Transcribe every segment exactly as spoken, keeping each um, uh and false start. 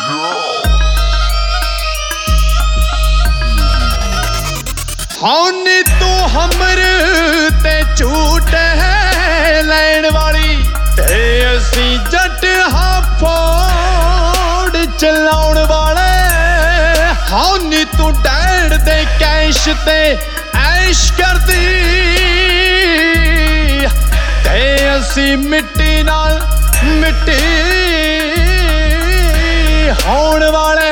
हौनी तू हमर ते झूठ है लैन वाली ते असी जट हाँ फोड़ चलाउण वाले। हौनी तू डैड दे कैश ते ऐश करदी ते असी मिट्टी नाल मिट्टी होण वाले।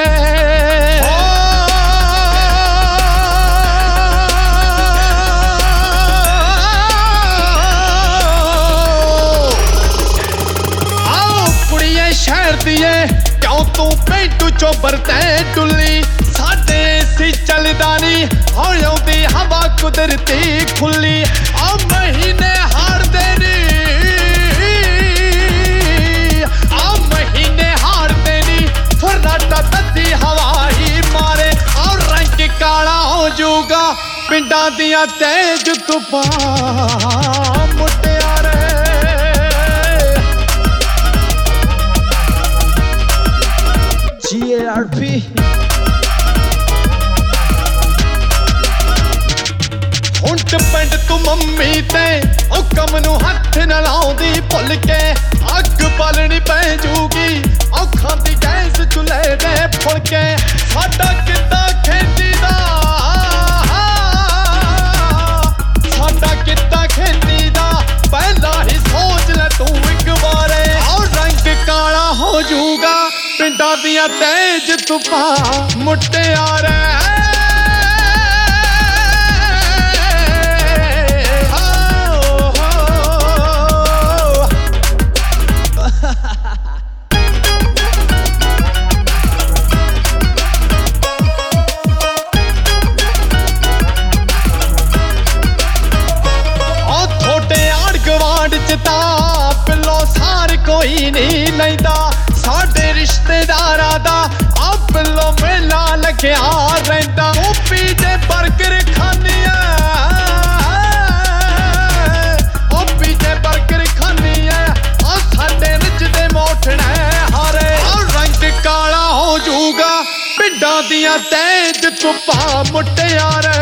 शहर दिए क्यों तू पेटू चोबर ते टुली साडे सी चलदा नी हौली हवा कुदरती खुली आ महीने हार दे नी आ महीने हार दे नी फर्राटा तत्ती हवा ही मारे और रंग काला हो जाऊगा पिंडा दियां तेज तूफान मुटियारे। G A R P हुंट पिंड तू मम्मी ते हुकम नू हथ न लाउंदी भुल के अग बालनी पै जूगी औखां दी गैस चुल्हे दे फुलके। साडा कित्ता खेती दा साडा कित्ता खेती दा पहला ही सोच ले तू एक बारे और रंग काला हो जूगा पिंडा दियां तेज तूफान मुटियारे। पिलो सार कोई नहीं लैंदा साडे रिश्तेदारां दा आ पिलो मेला लग्या रहिंदा। ओपी दे बर्गर खानी ओपी दे बर्गर खानी आ साडे रिच दे मोठने हारे और रंग काला हो जाऊगा पिंडां दियां तेज तूफान मुटियारे।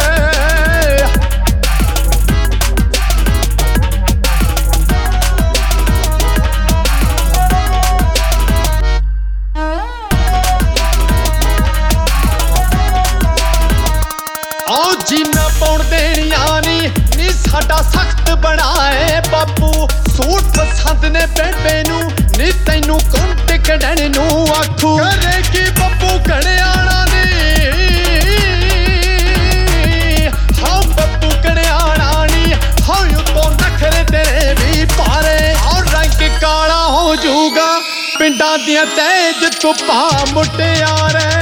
जीना पाउण देनिया नी नी साडा सख्त बनाए बापू सूट पसंद ने बेबे नू नी तैनू कुंट कढण नू आखू करे की बब्बू कड़ियाणा नी हाँ बब्बू कड़ियाणा नी हाँ यू तो नखरे तेरे भी पारे और रंग काला हो जाऊगा पिंडा दियां तेज तूफान मुटियारे।